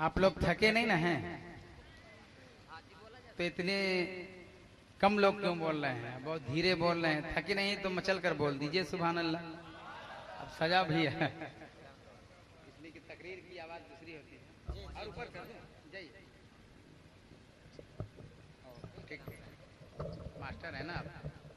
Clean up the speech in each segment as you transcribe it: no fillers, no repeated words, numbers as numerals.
आप लोग थके नहीं ना हैं? तो इतने कम लोग क्यों बोल रहे हैं? बहुत धीरे बोल रहे हैं। थके नहीं तो मचल कर बोल दीजिए सुभान अल्लाह। अब सजा भी है इसलिए कि तकरीर की आवाज दूसरी होती है। और ऊपर कर दो जय। ठीक मास्टर है ना आप?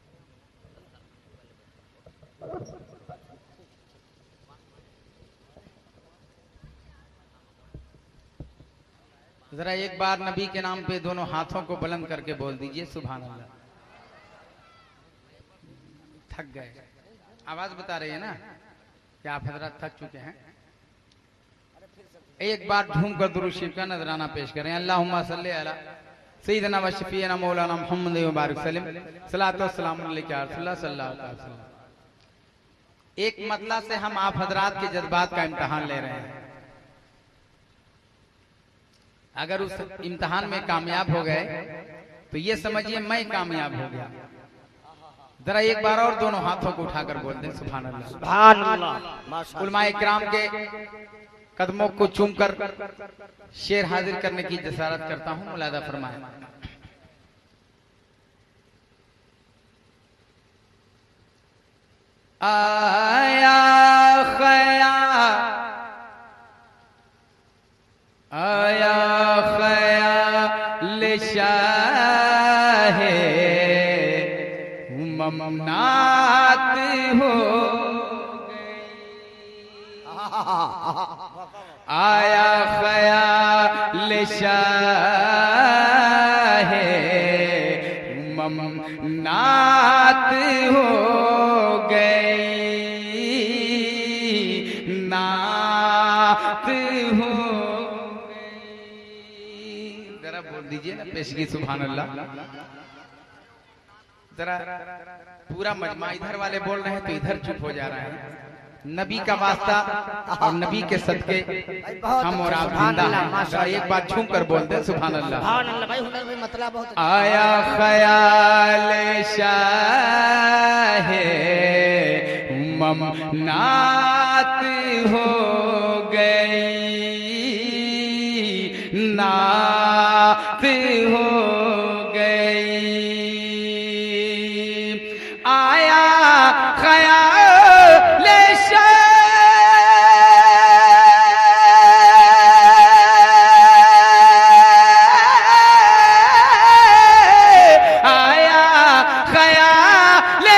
जरा एक बार नबी के नाम पे दोनों हाथों को बुलंद करके बोल दीजिए सुभान अल्लाह। थक गए? आवाज बता रही है ना कि आप हजरत थक चुके हैं। एक बार झूम कर दुरूद शरीफ का नजराना पेश करें। अल्लाहुम्मा सल्ली अला सय्यिदना व शफीना मौलाना मुहम्मद व बारिक सल्लम सलातो व सलाम अलैका रसूलुल्लाह सल्लल्लाहु अलैहि वसल्लम। एक मतला से हम आप हजरात के जज्बात का इम्तिहान ले रहे हैं। अगर उस इम्तिहान में कामयाब हो गए तो ये समझिए मैं कामयाब हो गया। जरा एक बार और दोनों हाथों को उठाकर बोल दें सुभान अल्लाह। सुभान अल्लाह। उलमाए इकराम के कदमों को चूमकर शेर हाजिर करने की जसारत करता हूं। मुलादा फरमाएं। आया खया आया खयाल शाहे ममनात हो आया खयाल शाहे ममनात हो गई नात हो बोल दीजिए ना पेशगी सुभान अल्लाह। जरा पूरा मजमा इधर वाले बोल रहे हैं तो इधर चुप हो जा रहे हैं। नबी का वास्ता और नबी के सदके हम और आप जिंदा हैं। एक बार छू कर बोल दे सुभान अल्लाह। सुभान अल्लाह भाई हुनर भाई मतलब बहुत आया ख्याल शाहे ममनात हो गई नात हो गई। आया ख्याल आया ख्याल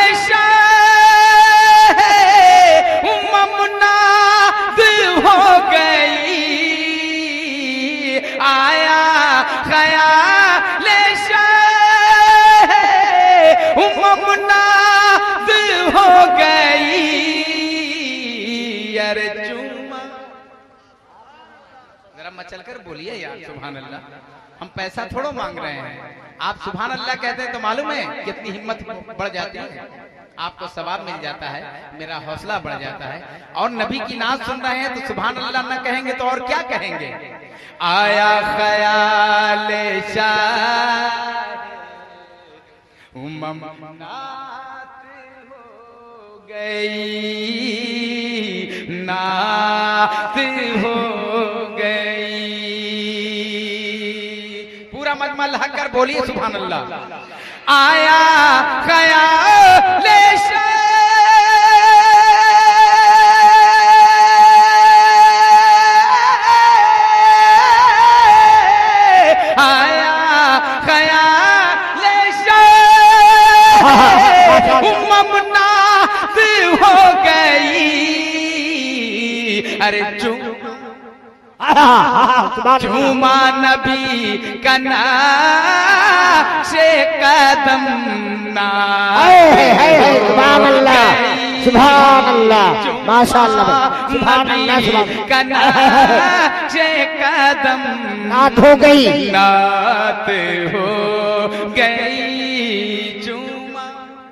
ममनात हो गई। आया ख्याल ममनात हो गई। यार चुमा जरा मचल कर बोलिए यार सुभान अल्लाह। हम पैसा थोड़ा मांग रहे हैं। आप सुभान अल्लाह कहते हैं तो मालूम है कितनी हिम्मत बढ़ जाती है। आपको सवाब मिल जाता है, मेरा हौसला बढ़ जाता है। और नबी की नात सुन रहे हैं तो सुभान अल्लाह न कहेंगे तो और क्या कहेंगे। आया ख्याल शाह ममनात हो गई नात हो गई। पूरा मजमा लहक कर बोलिए सुभान अल्लाह। आया ख्याल आया ख्याल ममनात हो गई। अरे झूमा नबी कना से कदम ना सुभान अल्लाह सुभान अल्लाह माशाअल्लाह सुभान अल्लाह कना से कदम नात हो गई नात हो गई। झूमा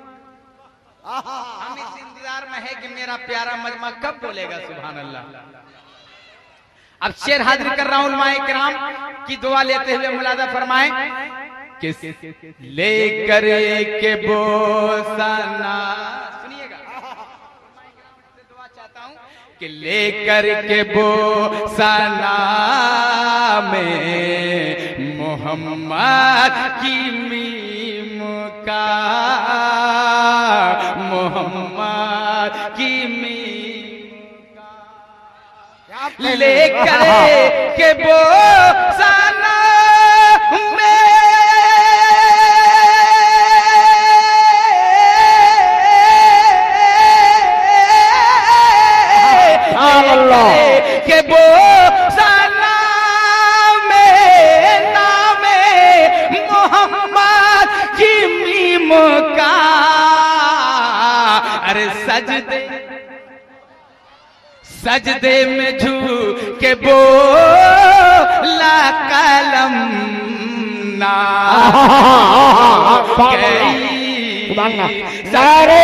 हम इस इंतजार में है कि मेरा प्यारा मजमा कब बोलेगा सुभान अल्लाह। अब शेर हाजिर कर रहा हूं। उलमाए किराम की दुआ लेते हुए मुलादा फरमाएं। किस लेकर के बोसना सुनिएगा। दुआ चाहता हूं कि लेकर के बोसना में मोहम्मद की मीम का, मोहम्मद की मीम का लेकर के वो साना में के वो साना में नामे मोहम्मद की मीम का, अरे सजदे सजदे में झुक के बोला कलम ना सारे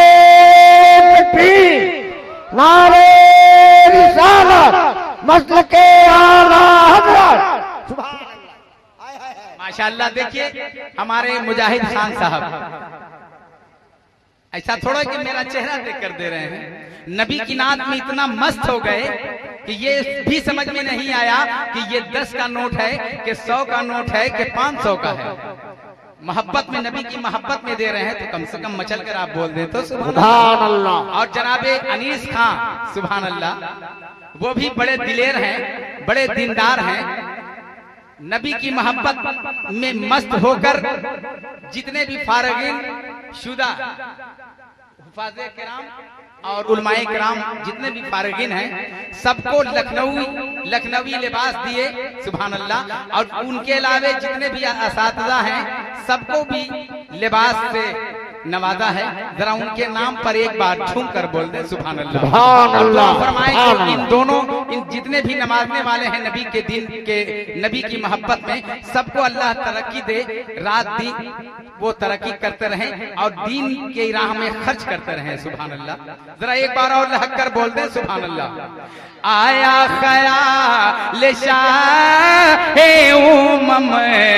नारे रिसालत मसल के आला हज़रत। माशाअल्लाह। देखिए हमारे मुजाहिद खान साहब ऐसा थोड़ा कि मेरा चेहरा देख कर दे रहे हैं, नबी की नात में इतना मस्त हो गए कि ये भी समझ में नहीं आया कि ये 10 का नोट है कि 100 का नोट है कि 500 का है। मोहब्बत में, नबी की मोहब्बत में दे रहे हैं तो कम से कम मचल कर आप बोल दें तो सुभान अल्लाह। और जनाबे अनीस खान सुभान अल्लाह, वो भी बड़े दिलेर हैं, बड़े दीनदार हैं, नबी की मोहब्बत में मस्त होकर जितने भी फारगीन शुदा हुफाज़े किराम और उलमाए किराम जितने भी फारगीन हैं सबको लखनवी लिबास दिए सुभान अल्लाह। और उनके अलावे जितने भी असातिज़ा हैं सबको भी लिबास से नवाजा है। जरा उनके नाम पर एक बार झूम कर बोल दे सुभान अल्लाह। सुभान अल्लाह। फरमाएं कि इन दोनों, इन जितने भी नमाजने वाले हैं नबी के दिन के, नबी की मोहब्बत में, सबको अल्लाह तरक्की दे, रात दिन वो तरक्की करते रहें और दीन के राह में खर्च करते रहें सुभान अल्लाह। जरा एक बार और लहक कर बोल दे सुभान अल्लाह। आया ख्याल शाहे उमम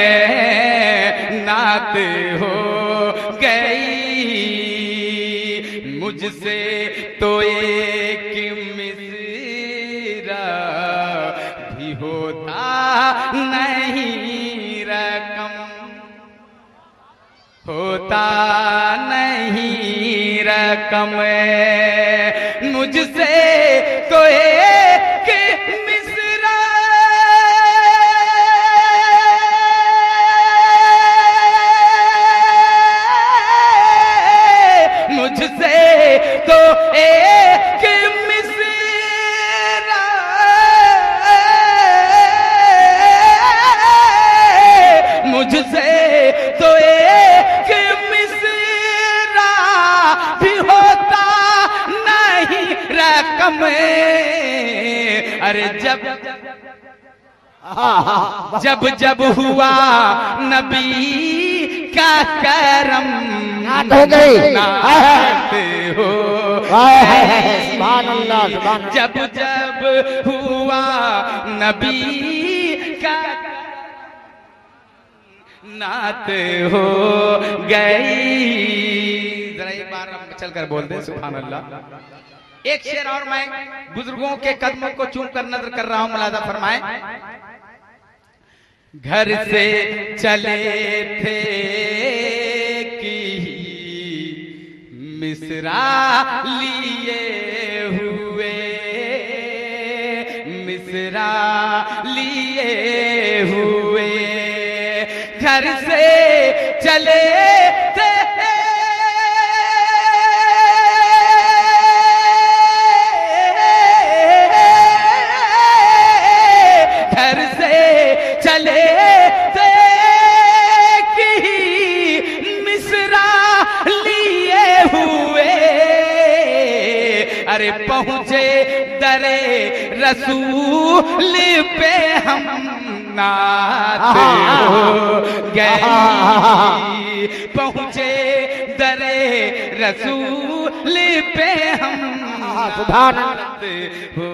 नात हो गई, मुझसे तो एक मिसरा भी होता नहीं रकम, होता नहीं रकम, मुझसे तो एक मिसरा मुझसे तो एक मिसरा, मुझसे तो एक मिसरा भी होता नहीं रकम। अरे जब जब हुआ नबी का करम हो गई हो, सुभान अल्लाह सुभान। जब जब हुआ नबी का नात हो गई। जरा एक बार हम चल कर बोल दे सुभान अल्लाह। एक शेर और मैं बुजुर्गों के कदमों को चूम कर नजर कर रहा हूं, मुलाजा फरमाए। घर से चले थे कि मिसरा लिए हुए, मिसरा लिए हुए, घर से चले थे चले थे कि मिसरा लिए हुए। अरे पहुंचे दरे रसूल पे हम नात हो गई, पहुंचे दरे रसूल पे हम नात हो।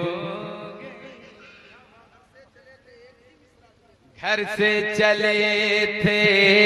घर से चले थे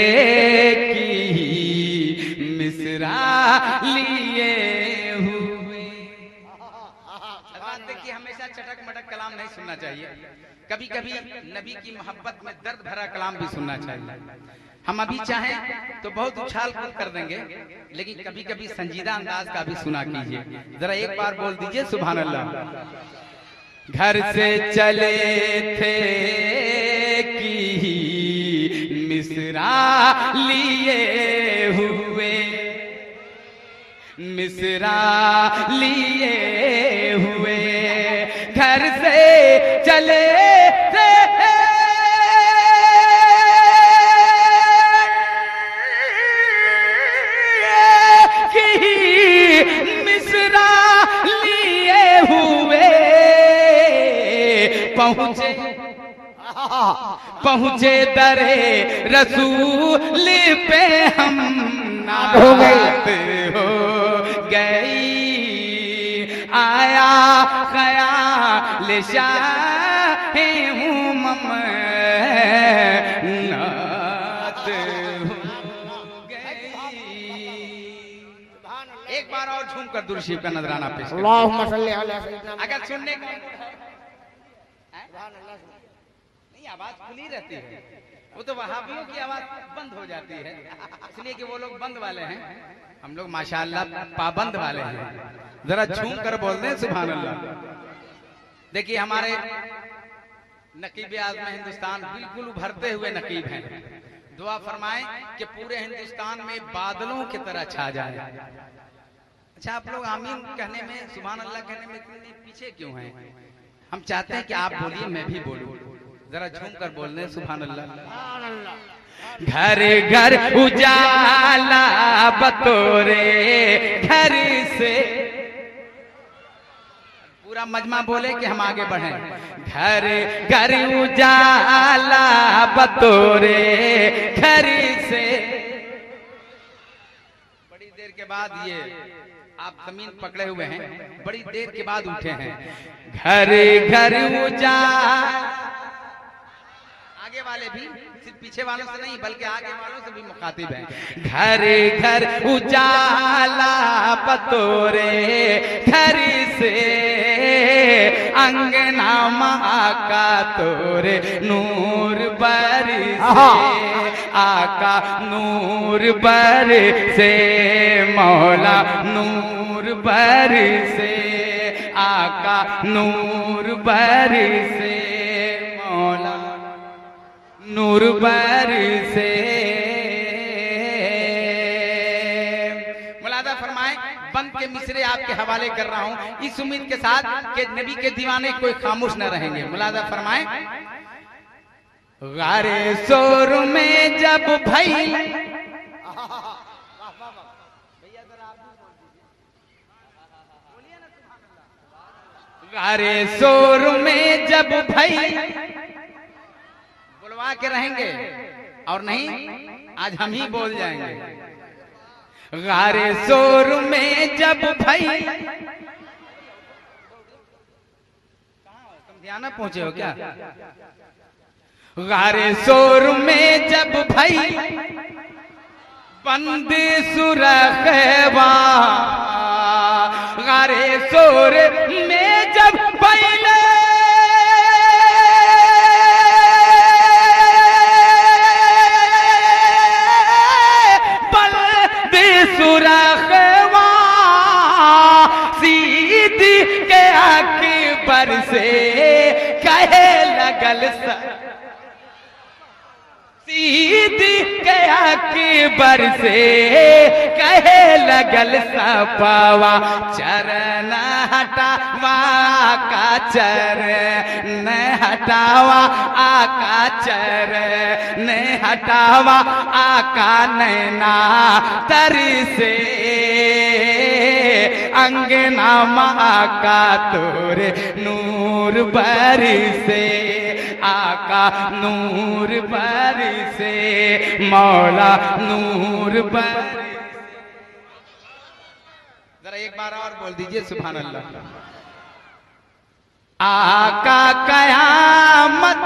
कि मिसरा लिए हुए। देखिए हमेशा चटक मटक कलाम नहीं सुनना चाहिए, कभी कभी नबी की मोहब्बत में दर्द भरा कलाम भी सुनना चाहिए। हम अभी चाहें तो बहुत उछाल कूद कर देंगे, लेकिन कभी कभी संजीदा अंदाज का भी सुना कीजिए। जरा एक बार बोल दीजिए सुभान अल्लाह। घर से चले थे कि मिसरा लिए हुए, मिसरा लिए हुए, घर से चले थे मिसरा लिए हुए, पहुंचे दरे रसूल पे हम नात हो गई, आया ख्याल शाह उम्म नात हो गई। एक बार और झूम कर दुरूद शरीफ का नजराना पेश करें। अल्लाहुम्मा सल्ली अला सय्यिदना। अगर सुनने को नहीं, आवाज खुली रहती है, वो तो वहाबियों की आवाज बंद हो जाती है, इसलिए कि वो लोग बंद वाले हैं, हम लोग माशाअल्लाह पाबंद वाले हैं। जरा झूम कर बोल दें सुभान अल्लाह। देखिए हमारे नकीब आज़म हिंदुस्तान बिल्कुल उभरते हुए नकीब हैं। दुआ फरमाएं कि पूरे हिंदुस्तान में बादलों की तरह छा जाए। अच्छा, आप लोग आमीन कहने में, सुभान अल्लाह कहने में इतने पीछे क्यों हैं? हम चाहते हैं कि आप बोलिए, मैं भी बोलूं। जरा झूम कर बोल दें सुभान अल्लाह। घर घर उजाला बतोरे घर से, पूरा मजमा बोले कि हम आगे बढ़ें। घर घर उजाला बतोरे घर से, बड़ी देर के बाद ये आप जमीन पकड़े हुए हैं, बड़ी देर के बाद उठे हैं। घर घर उजाला, आगे वाले भी, सिर्फ पीछे वालों से नहीं बल्कि आगे वालों से भी मुखातिब हैं। घर घर उजाला बतोरे घर से, अंगना आका तोरे नूर बरसे, आका नूर बरसे, मौला नूर बरसे, आका नूर बरसे, मौला नूर बरसे। मुलादा फरमाएं, बंद के मिसरे आपके हवाले कर रहा हूं इस उम्मीद के साथ कि नबी के दीवाने कोई खामोश न रहेंगे। मुलादा फरमाएं, गारे शोर में जब भई, गारे शोर में जब भई, बुलवा के रहेंगे और नहीं आज हम ही बोल जाएंगे। गारे शोर में जब भई, तुम ध्यान पहुंचे हो क्या? गारे शोर में जब भई, बंद सुरखवा, गारे शोर में जब पहले सुरखवा, सीधी के अकबर से कहे लगल, सीधी के अकबर से कहे लगल सपावा, चरण हटावा का चरण हटावा, आका चरण हटावा, आका नैना तर से, अंगना आका तोरे नूर बरसे, आका नूर बरसे, मौला नूर बरसे। जरा एक बार और बोल दीजिए सुभान अल्लाह। आका कयामत,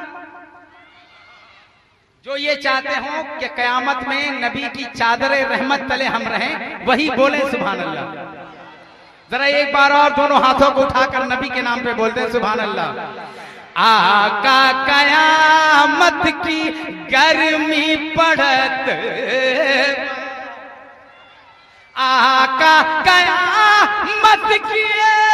जो ये चाहते हो कि कयामत में नबी की चादर रहमत तले हम रहें, वही बोले सुभान अल्लाह। जरा एक बार और दोनों हाथों को उठाकर नबी के नाम पे बोलते हैं सुभान अल्लाह। आका कयामत की गर्मी पड़त, आका कयामत की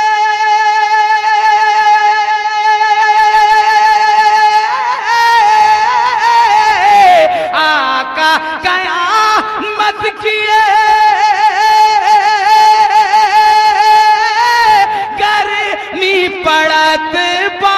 आका कयामत की गर्मी पड़त बा,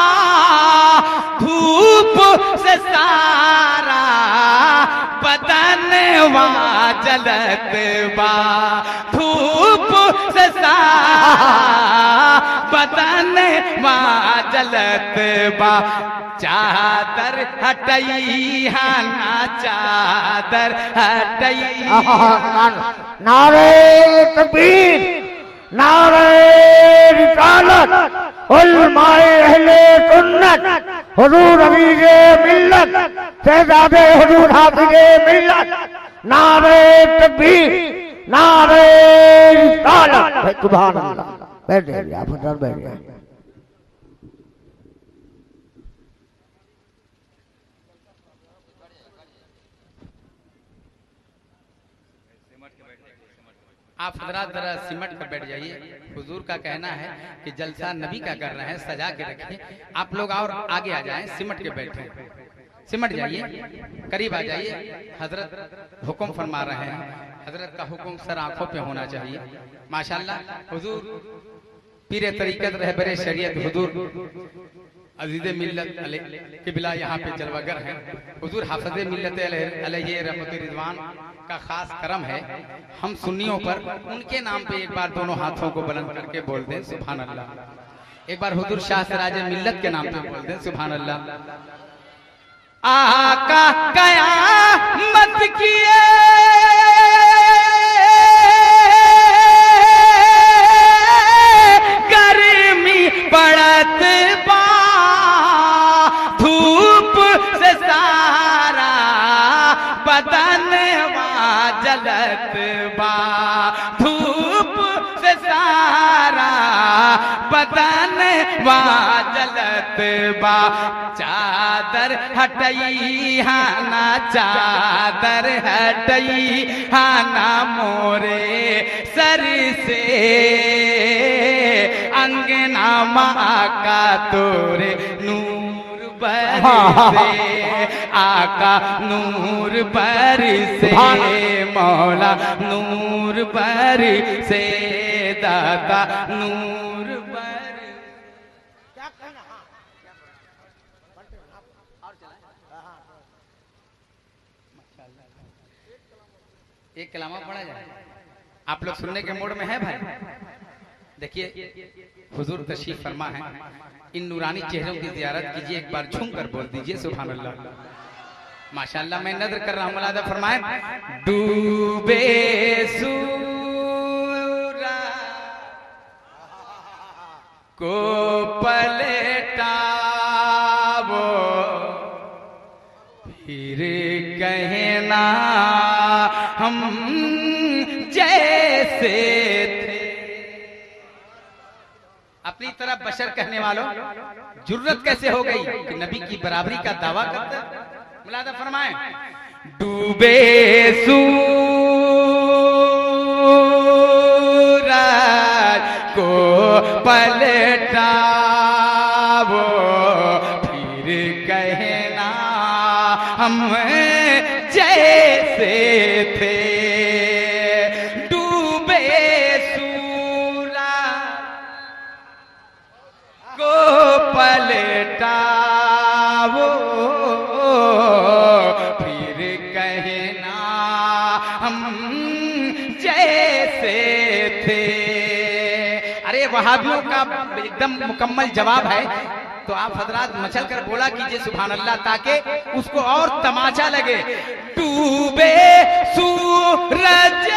धूप से सारा बदन वहाँ जलत बा, धूप से सारा बदन वहाँ जलत बा। चादर हटई हाना चादर हटई। नारे तकबीर, नारे रिसालत, उलमाए अहले सुन्नत, हुजूर अमीरे मिल्लत, शहजादे हुजूर हाफिजे मिल्लत, नारे तकबीर, नारे रिसालत। सुभान अल्लाह। बैठ जाइए आप, अंदर बैठ जाइए। आप हजरात जरा सिमट कर बैठ जाइए। हुजूर का कहना है कि जलसा नबी का कर रहे हैं, सजा के रखिए। आप लोग और आगे आ जाएं, सिमट के बैठे, सिमट जाइए, करीब आ जाइए। हजरत हुक्म फरमा रहे हैं, हजरत का हुक्म सर आंखों पे होना चाहिए। माशाल्लाह हुजूर पीरे तरीकत रहबरे शरीयत हुजूर अजीज़े मिल्लत किबला यहाँ पे जलवागर हैं। हुजूर हाफिज़े मिल्लत अलैहि रहमतुर रिज़वान का खास करम है हम सुन्नियों पर। उनके नाम पे एक बार दोनों हाथों को बुलंद करके बोल दें सुभान अल्लाह। एक बार हुजूर शाह सिराज मिल्लत के नाम पे बोल दें सुभान अल्लाह। आका कयामत किए गर्मी पड़त बा, धूप से सारा बदन वहाँ जलत बा, धूप से सारा बदन वहाँ जलत बा। चादर हटई हाना चादर हटई हाना मोरे सर से, अंगना माँ का तोरे नूर बरसे, आका नूर बरसे, मौला नूर बरसे, दाता नूर बरसे। एक कलामा पढ़ा जाए, आप लोग सुनने के मूड में है भाई? देखिए हुजूर तशरीफ फरमा है, इन नूरानी चेहरों की ज़ियारत कीजिए, एक बार झूम कर बोल दीजिए सुभान अल्लाह। माशाअल्लाह मैं नज़र कर रहा हूँ, मुलादा फरमाए। डूबे सूरज को पलटावो, फिर कहना हम जैसे थे। अपनी तरफ बशर कहने वालों जुर्रत कैसे हो गई कि नबी की बराबरी का दावा करते? मुलादा फरमाएं। डूबे सूरज को पलटावो, फिर कहना हम जैसे थे। डूबे सूरज को पलटावो, फिर कहना हम जैसे थे। अरे वहाबियों का एकदम मुकम्मल जवाब है, तो आप हजरात मचल कर बोला कीजिए सुभान अल्लाह, ताकि उसको और तमाचा लगे। डूबे सूरज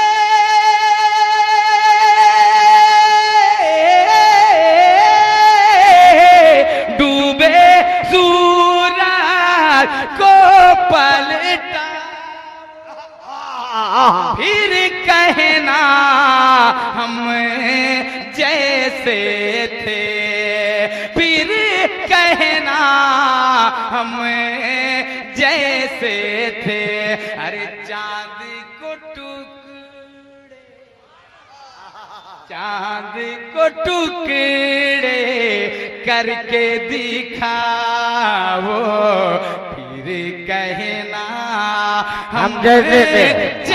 डूबे सूरज को पलटा, फिर कहना हम जैसे थे, फिर कह हम जैसे थे। अरे चांद को टुकड़े, चांद को टुकड़े करके दिखाओ, फिर कहना हम जैसे थे।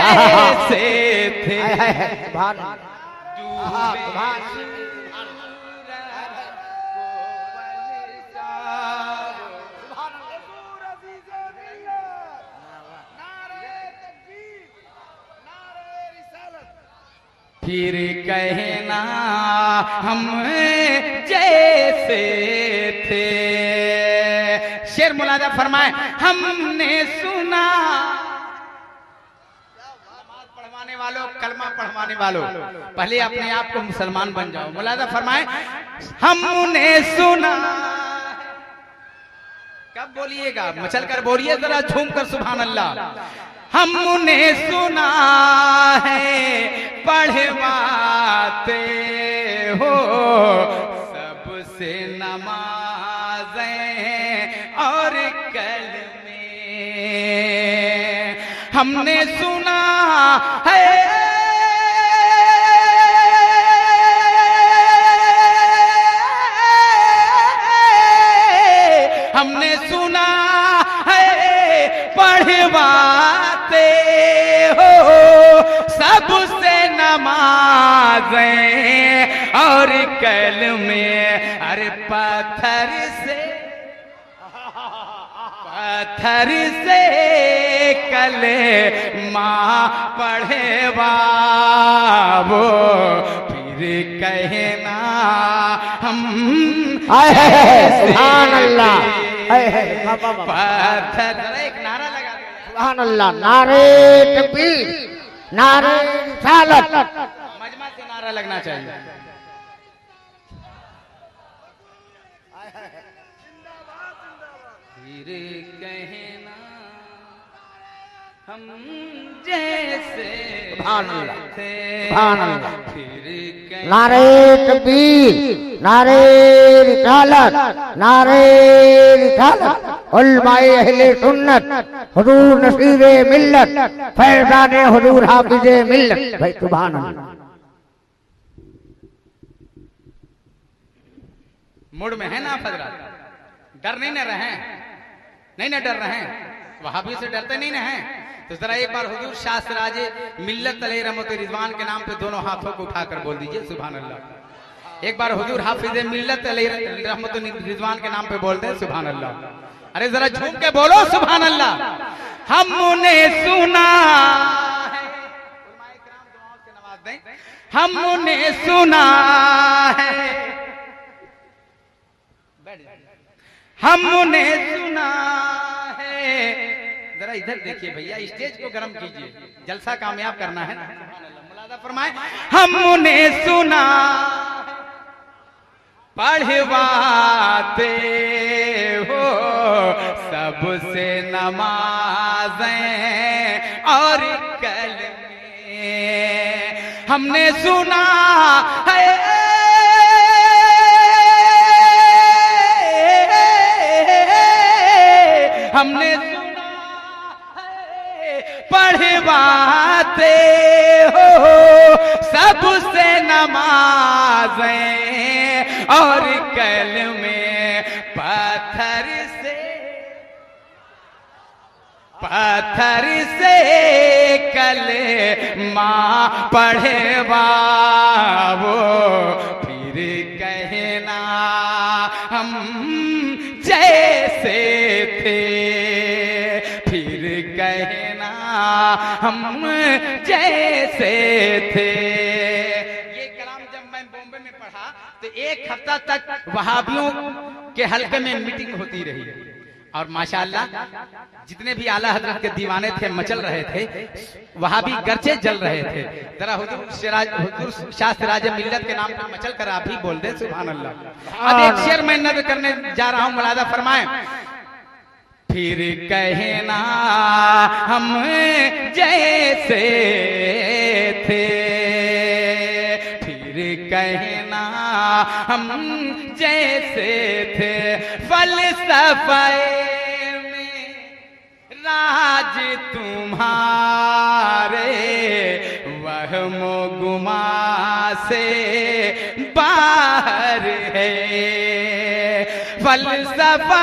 फिर कहना हम जैसे थे। शेर मुलादा फरमाए, हमने सुना, पढ़वाने वालों, कलमा पढ़वाने वालों, पहले अपने आप को मुसलमान बन जाओ। मुलादा फरमाए, हमने सुना, कब बोलिएगा, मचल कर बोलिए जरा, झूम कर सुभान अल्लाह। हमने सुना है पढ़वाते हो सबसे नमाज़ें और कलमे। हमने सुना है हमने सुना है पढ़वाते हो सबसे नमाज़ें और कलमे। अरे पत्थर से कलमा पढ़वाओ, फिर कहना हम सुभान अल्लाह। पत्थर, एक नारा लगा, सुभान अल्लाह। नारे तकबीर, नारे रिसालत। मजमा से नारा लगना चाहिए। फिर कहना हम जैसे थे। फिर नारे तकबीर, नारे रिसालत, नारे रिसालत। उलमाए अहले सुन्नत, हुजूर नसीरे मिल्लत, फैज़ाने हुजूर हाफिज़े मिल्लत। भाई सुभान अल्लाह। मूड में है ना हजरत, डर नहीं न रहे, नहीं न डर रहे, वहाबी से डरते नहीं न हैं। तो जरा एक बार हुजूर शाह सिराज मिल्लत अलैहि रहमत रिजवान के नाम पे दोनों हाथों को उठाकर बोल दीजिए सुभान अल्लाह। एक बार हुजूर हाफिज मिल्लत अलैहि रहमत रिजवान के नाम पे बोल दें सुभान अल्लाह। अरे जरा झूम के बोलो सुभान अल्लाह। हमने सुना है, नवाज दें, हमने सुना है, हमने सुना है। जरा इधर देखिए भैया, स्टेज को गर्म कीजिए, जलसा कामयाब करना है ना। मुलादा फरमाए, हमने सुना पढ़वाते हो सबसे नमाज़ें और कलमे। हमने सुना है, हमने सुना है पढ़वाते हो सबसे नमाज़ें और कलमे। पत्थर से कलमा पढ़वाओ, फिर कहना हम जैसे थे। फिर कहना हम जैसे थे। ये कलाम जब मैं बॉम्बे में पढ़ा तो एक हफ्ता तक वहाबियों के हल्के में मीटिंग होती रही और माशाअल्लाह जितने भी आला हजरत के दीवाने थे मचल रहे थे, वहाबी गर्चे जल रहे थे। जरा हुजूर शाह सिराज मिल्लत के नाम पर मचल कर आप ही बोल दे सुभान अल्लाह। अब एक शेर मैं नज़र करने जा रहा हूं, मुलादा फरमाएं। फिर कहना हम जैसे थे। फिर कहना हम जैसे थे। फलसफे तुम्हारे वहमो गुमा से बाहर है। फलसफा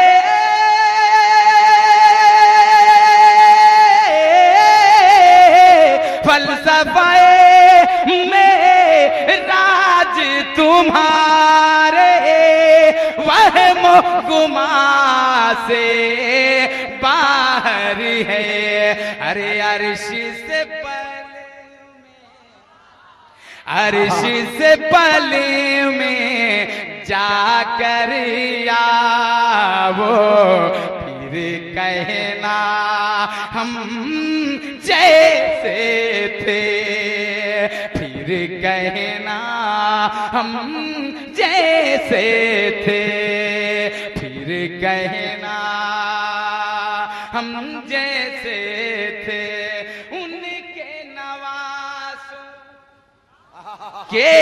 फलसफे में राज तुम्हारे वहमो गुमा से बाहर है। अरे अर्श से पले में जाकर आवो, फिर कहना हम जैसे थे, फिर कहना हम जैसे थे, फिर कहना हम जैसे थे। उनके नवासों के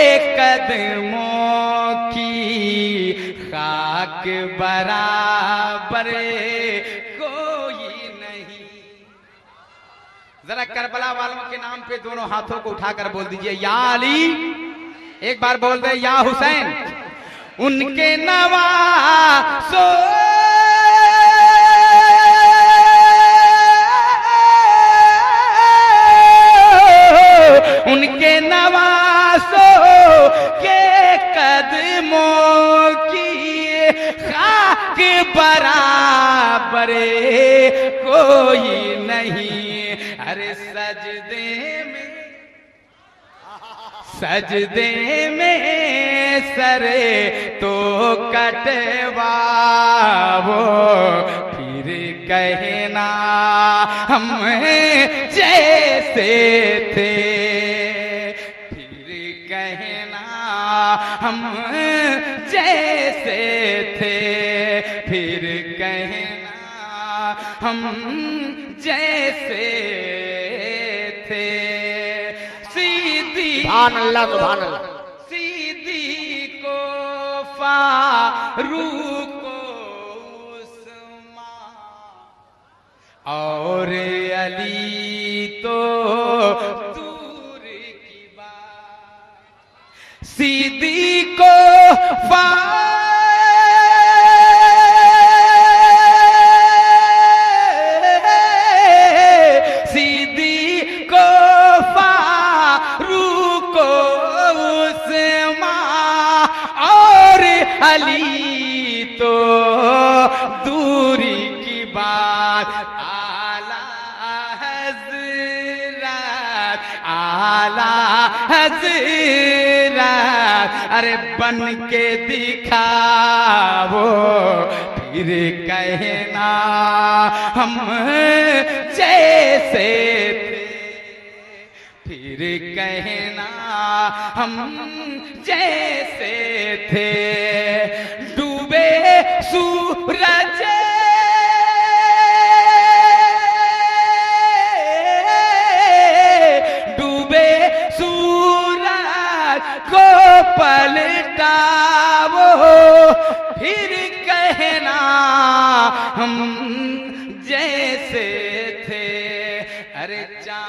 कदमों की खाक बराबर कोई नहीं। जरा करबला वालों के नाम पे दोनों हाथों को उठाकर बोल दीजिए, या अली। एक बार बोल दे, या हुसैन। उनके नवासों उनके नवासों के कदमों की खाक बराबर कोई नहीं। अरे सजदे में सरे तो कटवाओ, फिर कहना हम जैसे थे, फिर कहना हम जैसे थे, फिर कहना हम जैसे थे। सुभान अल्लाह, सुभान अल्लाह। सीधी को फारूक को उस्मान और अली तो दूर की बात। सीधी को अली तो दूरी की बात। आला हज़रत अरे बन के दिखाओ, फिर कहना हम जैसे थे, फिर कहना हम जैसे थे। डूबे सूरज को पलटाओ, फिर कहना हम जैसे थे। अरे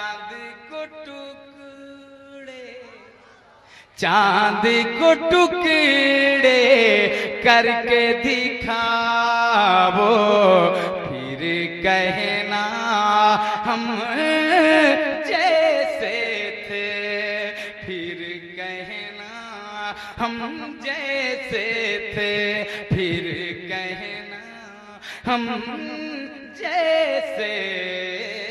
चांद को टुकड़े करके दिखाओ, फिर कहना हम जैसे थे, फिर कहना हम जैसे थे, फिर कहना हम जैसे